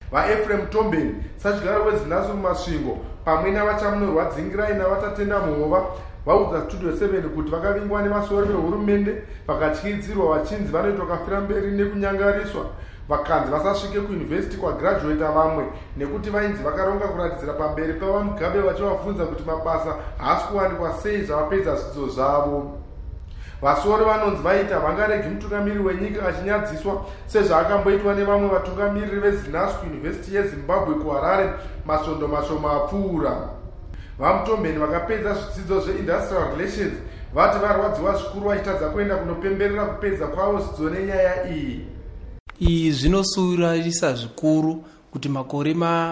vaEfrem Tombeni sadyigara wezinhasi mumasvingo pamwe navachamunorwadzingirai navatatenda muhova vaudza Studio 7 kuti vakavingwa nemasori vehurumende vakatyidzirwa vachinzi vanoitwa kafira mberi nekunyangariswa vakanzi vasasvike kuyunivhesiti kwagraduata vamwe nekuti vainzi vakaronga kuratidzira pamberi pavamugabe vachivabvunza kuti mabasa haasi kuwanikwa sei zvavapedza zvidzidzo zvavo. Vasori vanonzi vaita vangaregi mutungamiri wenyika achinyadziswa sezvaakamboitwa nevamwe vatungamiriri vezinhasi kuyunivhesiti yeZimbabwe kuHarare masvondo mashoma apfuura. VaMutombeni vakapedza zvidzidzo zveindustrial relations vati varwadziwa zvikuru vachitadza kuenda kunopemberera kupedza kwavo zvidzidzo nenyaya iyi. Iyi zvinosurarisa zvikuru kuti makore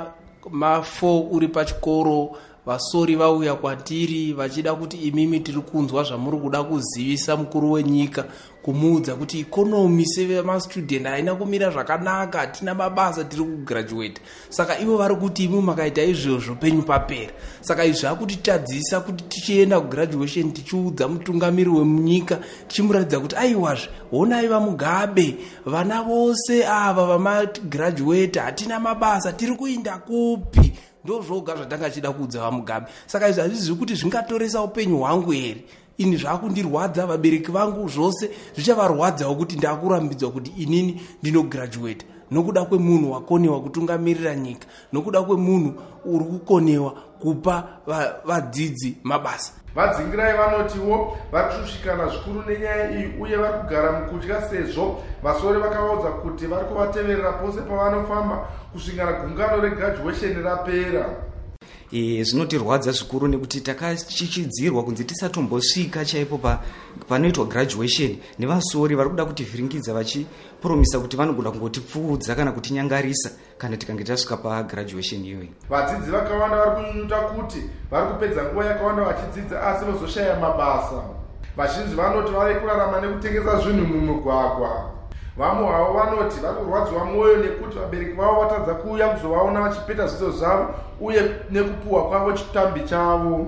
ma4 uri pachikoro vasori vauya kwatiri vachida kuti imimi tiri kunzwa zvamuri kuda kuzivisa mukuru wenyika kumuudza kuti ikonomi sevamastudent haina kumira zvakanaka, hatina mabasa, tiri kugraduate. Saka ivo vari kuti imi makaita izvozvo penyu papera. Saka izvi zvakuti tadzisa kuti tichienda kugraduation tichiudza mutungamiri wemunyika tichimuratidza kuti aiwazve honai vamugabe vana vose ava vamagraduate hatina mabasa, tiri kuinda kupi? Ndozvoga zvatanga chida kuudza vamugabe. Saka izvi hazvizi kuti zvingatoresa upenyu hwangu here. Ini zvakundirwadza, vabereki vangu zvose zvichavarwadzawo kuti ndakurambidzwa kuti inini ndinograduate nokuda kwemunhu wakonewa kutungamirira nyika, nokuda kwemunhu uri kukonewa kupa vadzidzi mabasa. Vadzingirai vanotiwo vari kusvikana zvikuru nenyaya iyi uye vari kugara mukutya sezvo vasori vakavaudza kuti vari kuvateverera pose pavanofamba kusvikana gungano regraduation rapera. Zvinotirwadza zvikuru nekuti takachichidzirwa kunzi tisatombosvika chaipo panoitwa graduation nevasori vari kuda kutivhiringidza vachipromisa kuti vanogona kungotipfuudza kana kutinyangarisa kana tikange tasvika pagraduation iyoyi. Vadzidzi vakawanda vari kunyunyuta kuti vari kupedza nguva yakawanda vachidzidza asi vozoshaya mabasa. Vazhinji vanoti vave kurarama nekutengesa zvinhu mumugwagwa. Vamwe havo vanoti vari kurwadziwa mwoyo nekuti vabereki vavo vatadza kuuya kuzovaona vachipedza zvidzidzo zvavo uye nekupuhwa kwavo chitambi chavo.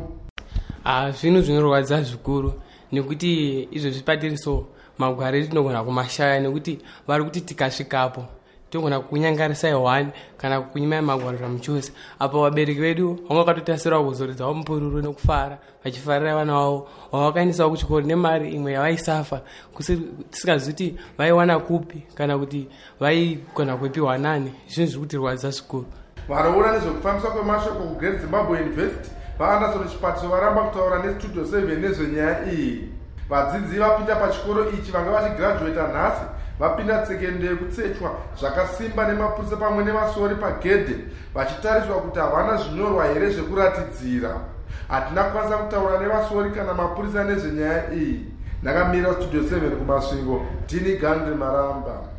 Zvinhu zvinorwadza zvikuru nekuti izvozvi patiriso magware tinogona kumashaya nekuti vari kuti tikasvikapo tinogona kunyangarisai 1 kana kunyimai magwaro zvamuchose. Apo vabereki vedu vanga vakatotasirawo kuzoridzawo mupururu nekufara vachifarira vana vavo vavakaendesawo kuchikoro nemari imwe yavaisafa tisingazivi kuti vaiwana kupi kana kuti vaigona kupiwa nani. Zvinhu zviri kutirwadza zvikuru. Vanoona nezvekufambiswa kwemashoko kuGreat Zimbabwe University vaAnderson Chipatiso varamba kutaura neStudio 7 nezvenyaya iyi. Vadzidzi vapinda pachikoro ichi vanga vachigraduata nhasi vapinda tsekendo yekutsechwa zvakasimba nemapurisa pamwe nevasori pagedhe vachitariswa kuti havana zvinyorwa here zvekuratidzira. Hatina kukwanisa kutaura nevasori kana mapurisa nezvenyaya iyi. Ndakamira Studio 7 kumasvingo, Tini Gandhi Maramba.